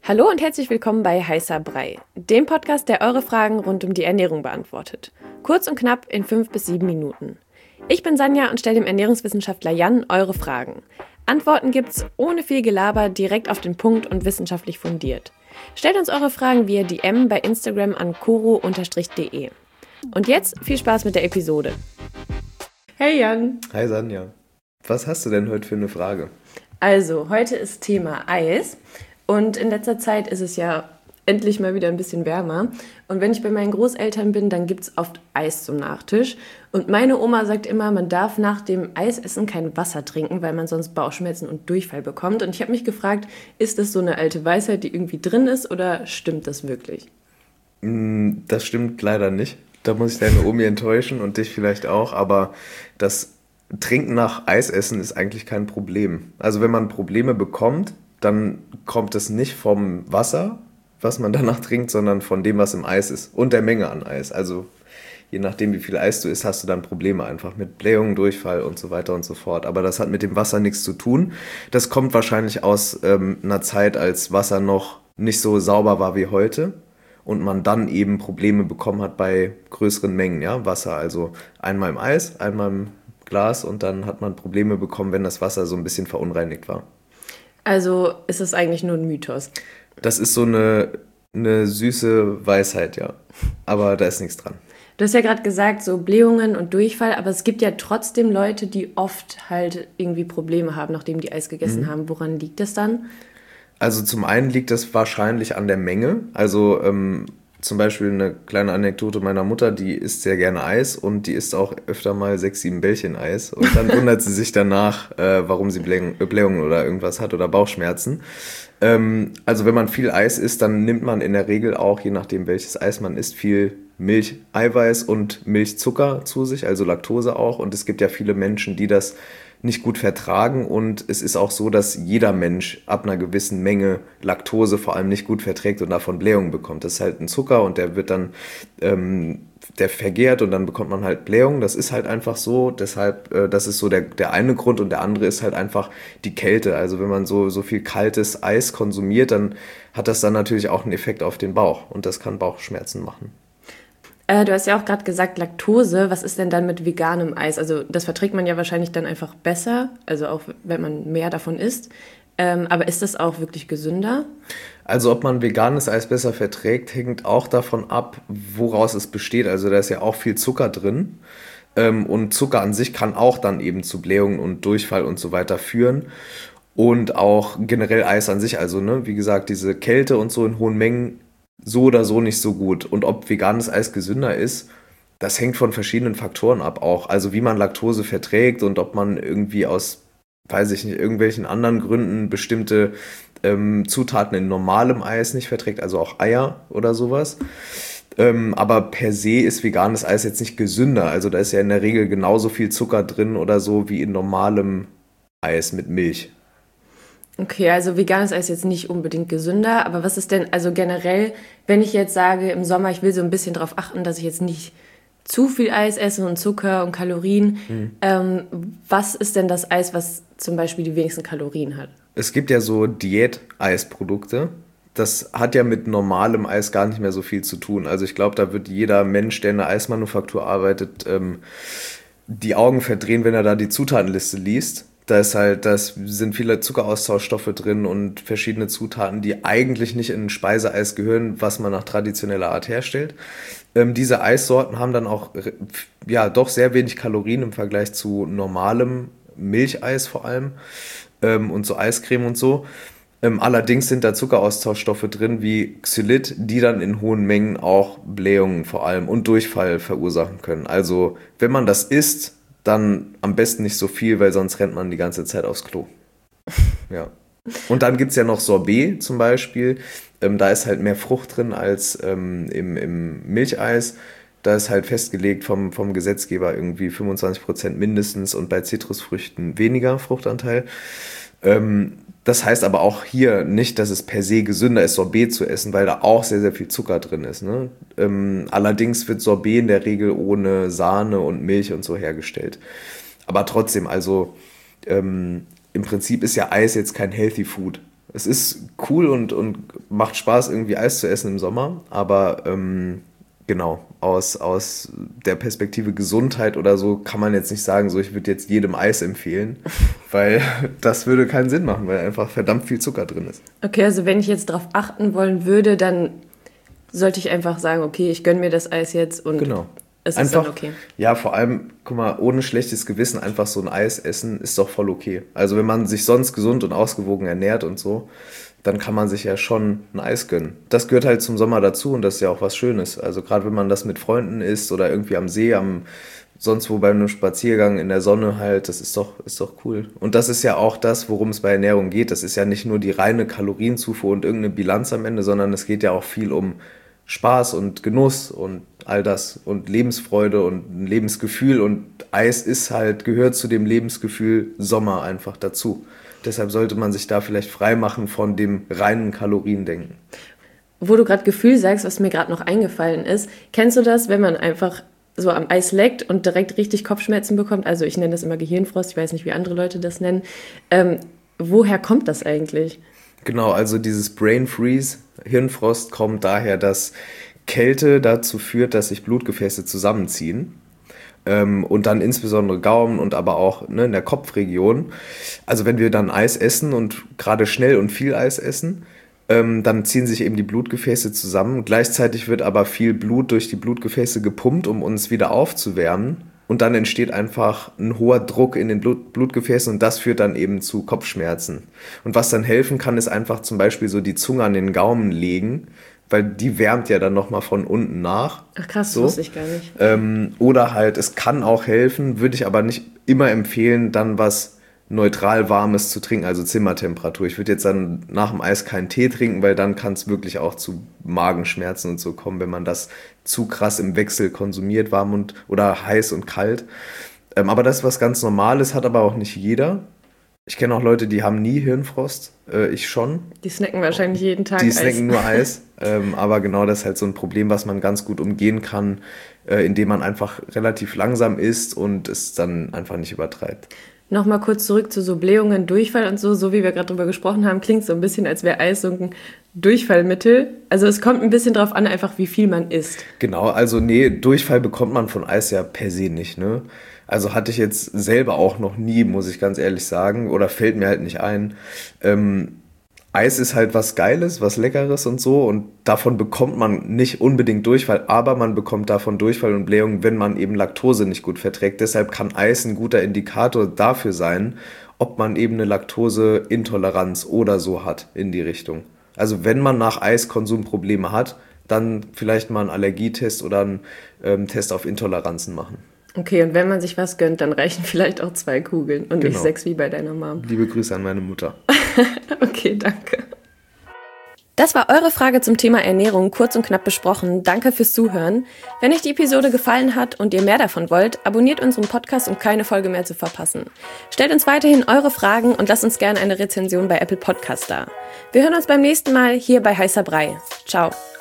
Hallo und herzlich willkommen bei Heißer Brei, dem Podcast, der eure Fragen rund um die Ernährung beantwortet. Kurz und knapp in 5 bis 7 Minuten. Ich bin Sanja und stelle dem Ernährungswissenschaftler Jan eure Fragen. Antworten gibt's ohne viel Gelaber, direkt auf den Punkt und wissenschaftlich fundiert. Stellt uns eure Fragen via DM bei Instagram an koro_de. Und jetzt viel Spaß mit der Episode. Hey Jan. Hi Sanja. Was hast du denn heute für eine Frage? Also, heute ist Thema Eis. Und in letzter Zeit ist es ja endlich mal wieder ein bisschen wärmer. Und wenn ich bei meinen Großeltern bin, dann gibt es oft Eis zum Nachtisch. Und meine Oma sagt immer, man darf nach dem Eisessen kein Wasser trinken, weil man sonst Bauchschmerzen und Durchfall bekommt. Und ich habe mich gefragt, ist das so eine alte Weisheit, die irgendwie drin ist, oder stimmt das wirklich? Das stimmt leider nicht. Da muss ich deine Omi enttäuschen und dich vielleicht auch. Aber das Trinken nach Eisessen ist eigentlich kein Problem. Also wenn man Probleme bekommt, dann kommt es nicht vom Wasser, was man danach trinkt, sondern von dem, was im Eis ist und der Menge an Eis. Also je nachdem, wie viel Eis du isst, hast du dann Probleme einfach mit Blähungen, Durchfall und so weiter und so fort. Aber das hat mit dem Wasser nichts zu tun. Das kommt wahrscheinlich aus einer Zeit, als Wasser noch nicht so sauber war wie heute und man dann eben Probleme bekommen hat bei größeren Mengen, ja, Wasser. Also einmal im Eis, einmal im Glas und dann hat man Probleme bekommen, wenn das Wasser so ein bisschen verunreinigt war. Also ist es eigentlich nur ein Mythos? Das ist so eine süße Weisheit, ja. Aber da ist nichts dran. Du hast ja gerade gesagt, so Blähungen und Durchfall, aber es gibt ja trotzdem Leute, die oft halt irgendwie Probleme haben, nachdem die Eis gegessen haben. Woran liegt das dann? Also zum einen liegt das wahrscheinlich an der Menge. Also zum Beispiel eine kleine Anekdote meiner Mutter, die isst sehr gerne Eis und die isst auch öfter mal 6, 7 Bällchen Eis. Und dann wundert sie sich danach, warum sie Blähungen oder irgendwas hat oder Bauchschmerzen. Also wenn man viel Eis isst, dann nimmt man in der Regel auch, je nachdem welches Eis man isst, viel Milch, Eiweiß und Milchzucker zu sich, also Laktose auch. Und es gibt ja viele Menschen, die das nicht gut vertragen und es ist auch so, dass jeder Mensch ab einer gewissen Menge Laktose vor allem nicht gut verträgt und davon Blähungen bekommt. Das ist halt ein Zucker und der wird dann, der vergärt und dann bekommt man halt Blähungen. Das ist halt einfach so, deshalb, das ist so der eine Grund und der andere ist halt einfach die Kälte. Also wenn man so viel kaltes Eis konsumiert, dann hat das dann natürlich auch einen Effekt auf den Bauch und das kann Bauchschmerzen machen. Du hast ja auch gerade gesagt, Laktose. Was ist denn dann mit veganem Eis? Also das verträgt man ja wahrscheinlich dann einfach besser, also auch wenn man mehr davon isst. Aber ist das auch wirklich gesünder? Also ob man veganes Eis besser verträgt, hängt auch davon ab, woraus es besteht. Also da ist ja auch viel Zucker drin. Und Zucker an sich kann auch dann eben zu Blähungen und Durchfall und so weiter führen. Und auch generell Eis an sich, also ne, wie gesagt, diese Kälte und so in hohen Mengen so oder so nicht so gut. Und ob veganes Eis gesünder ist, das hängt von verschiedenen Faktoren ab auch. Also wie man Laktose verträgt und ob man irgendwie aus, weiß ich nicht, irgendwelchen anderen Gründen bestimmte Zutaten in normalem Eis nicht verträgt, also auch Eier oder sowas. Aber per se ist veganes Eis jetzt nicht gesünder. Also da ist ja in der Regel genauso viel Zucker drin oder so wie in normalem Eis mit Milch. Okay, also veganes Eis jetzt nicht unbedingt gesünder, aber was ist denn, also generell, wenn ich jetzt sage, im Sommer, ich will so ein bisschen darauf achten, dass ich jetzt nicht zu viel Eis esse und Zucker und Kalorien, was ist denn das Eis, was zum Beispiel die wenigsten Kalorien hat? Es gibt ja so Diät-Eisprodukte. Das hat ja mit normalem Eis gar nicht mehr so viel zu tun. Also ich glaube, da wird jeder Mensch, der in der Eismanufaktur arbeitet, die Augen verdrehen, wenn er da die Zutatenliste liest. Da sind viele Zuckeraustauschstoffe drin und verschiedene Zutaten, die eigentlich nicht in ein Speiseeis gehören, was man nach traditioneller Art herstellt. Diese Eissorten haben dann auch ja doch sehr wenig Kalorien im Vergleich zu normalem Milcheis vor allem und so Eiscreme und so. Allerdings sind da Zuckeraustauschstoffe drin wie Xylit, die dann in hohen Mengen auch Blähungen vor allem und Durchfall verursachen können. Also wenn man das isst, dann am besten nicht so viel, weil sonst rennt man die ganze Zeit aufs Klo. Ja. Und dann gibt es ja noch Sorbet zum Beispiel. Da ist halt mehr Frucht drin als im Milcheis. Da ist halt festgelegt vom Gesetzgeber irgendwie 25% mindestens und bei Zitrusfrüchten weniger Fruchtanteil. Das heißt aber auch hier nicht, dass es per se gesünder ist, Sorbet zu essen, weil da auch sehr, sehr viel Zucker drin ist. Ne? Allerdings wird Sorbet in der Regel ohne Sahne und Milch und so hergestellt. Aber trotzdem, also im Prinzip ist ja Eis jetzt kein Healthy Food. es ist cool und macht Spaß, irgendwie Eis zu essen im Sommer, aber genau, aus der Perspektive Gesundheit oder so kann man jetzt nicht sagen, so ich würde jetzt jedem Eis empfehlen, weil das würde keinen Sinn machen, weil einfach verdammt viel Zucker drin ist. Okay, also wenn ich jetzt darauf achten wollen würde, dann sollte ich einfach sagen, okay, ich gönne mir das Eis jetzt und genau. Es einfach, ist dann okay. Ja, vor allem, guck mal, ohne schlechtes Gewissen einfach so ein Eis essen ist doch voll okay. Also wenn man sich sonst gesund und ausgewogen ernährt und so, dann kann man sich ja schon ein Eis gönnen. Das gehört halt zum Sommer dazu und das ist ja auch was Schönes. Also gerade wenn man das mit Freunden isst oder irgendwie am See, sonst wo bei einem Spaziergang in der Sonne halt, das ist doch cool. Und das ist ja auch das, worum es bei Ernährung geht. Das ist ja nicht nur die reine Kalorienzufuhr und irgendeine Bilanz am Ende, sondern es geht ja auch viel um Spaß und Genuss und all das und Lebensfreude und ein Lebensgefühl und Eis gehört zu dem Lebensgefühl Sommer einfach dazu. Deshalb sollte man sich da vielleicht frei machen von dem reinen Kaloriendenken. Wo du gerade Gefühl sagst, was mir gerade noch eingefallen ist, kennst du das, wenn man einfach so am Eis leckt und direkt richtig Kopfschmerzen bekommt? Also ich nenne das immer Gehirnfrost, ich weiß nicht, wie andere Leute das nennen. Woher kommt das eigentlich? Genau, also dieses Brain Freeze, Hirnfrost, kommt daher, dass Kälte dazu führt, dass sich Blutgefäße zusammenziehen und dann insbesondere Gaumen und aber auch in der Kopfregion. Also wenn wir dann Eis essen und gerade schnell und viel Eis essen, dann ziehen sich eben die Blutgefäße zusammen. Gleichzeitig wird aber viel Blut durch die Blutgefäße gepumpt, um uns wieder aufzuwärmen. Und dann entsteht einfach ein hoher Druck in den Blutgefäßen und das führt dann eben zu Kopfschmerzen. Und was dann helfen kann, ist einfach zum Beispiel so die Zunge an den Gaumen legen, weil die wärmt ja dann nochmal von unten nach. Ach krass, so. Das wusste ich gar nicht. Oder halt, es kann auch helfen, würde ich aber nicht immer empfehlen, dann was neutral Warmes zu trinken, also Zimmertemperatur. Ich würde jetzt dann nach dem Eis keinen Tee trinken, weil dann kann es wirklich auch zu Magenschmerzen und so kommen, wenn man das zu krass im Wechsel konsumiert, warm oder heiß und kalt. Aber das ist was ganz Normales, hat aber auch nicht jeder. Ich kenne auch Leute, die haben nie Hirnfrost, ich schon. Die snacken wahrscheinlich jeden Tag Die Eis. snacken nur Eis, aber genau das ist halt so ein Problem, was man ganz gut umgehen kann, indem man einfach relativ langsam isst und es dann einfach nicht übertreibt. Nochmal kurz zurück zu so Blähungen, Durchfall und so wie wir gerade drüber gesprochen haben, klingt so ein bisschen, als wäre Eis so ein Durchfallmittel. Also es kommt ein bisschen drauf an, einfach wie viel man isst. Genau, also nee, Durchfall bekommt man von Eis ja per se nicht, ne? Also hatte ich jetzt selber auch noch nie, muss ich ganz ehrlich sagen, oder fällt mir halt nicht ein. Eis ist halt was Geiles, was Leckeres und so und davon bekommt man nicht unbedingt Durchfall, aber man bekommt davon Durchfall und Blähung, wenn man eben Laktose nicht gut verträgt. Deshalb kann Eis ein guter Indikator dafür sein, ob man eben eine Laktoseintoleranz oder so hat in die Richtung. Also wenn man nach Eiskonsum Probleme hat, dann vielleicht mal einen Allergietest oder einen Test auf Intoleranzen machen. Okay, und wenn man sich was gönnt, dann reichen vielleicht auch 2 Kugeln und Genau. nicht 6 wie bei deiner Mom. Liebe Grüße an meine Mutter. Okay, danke. Das war eure Frage zum Thema Ernährung, kurz und knapp besprochen. Danke fürs Zuhören. Wenn euch die Episode gefallen hat und ihr mehr davon wollt, abonniert unseren Podcast, um keine Folge mehr zu verpassen. Stellt uns weiterhin eure Fragen und lasst uns gerne eine Rezension bei Apple Podcast da. Wir hören uns beim nächsten Mal hier bei Heißer Brei. Ciao.